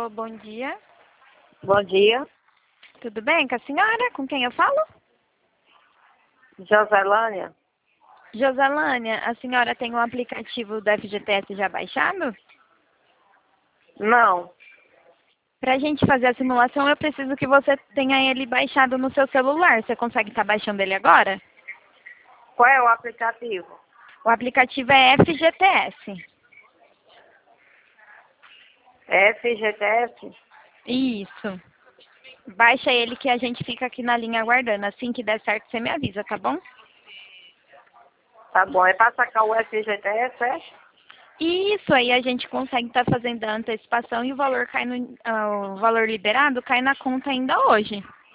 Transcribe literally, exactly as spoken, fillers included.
Alô, bom dia. Bom dia, Tudo bem com a senhora? Com quem eu falo? Joselânia. Joselânia, a senhora tem o aplicativo do F G T S já baixado? Não. Para a gente fazer a simulação, eu preciso que você tenha ele baixado no seu celular. Você consegue estar baixando ele agora? Qual é o aplicativo? O aplicativo é F G T S. F G T S? Isso. Baixa ele que a gente fica aqui na linha aguardando. Assim que der certo, você me avisa, tá bom? Tá bom, é para sacar o F G T S, é? Isso aí a gente consegue estar fazendo a antecipação e o valor cai no, ah, o valor liberado cai na conta ainda hoje.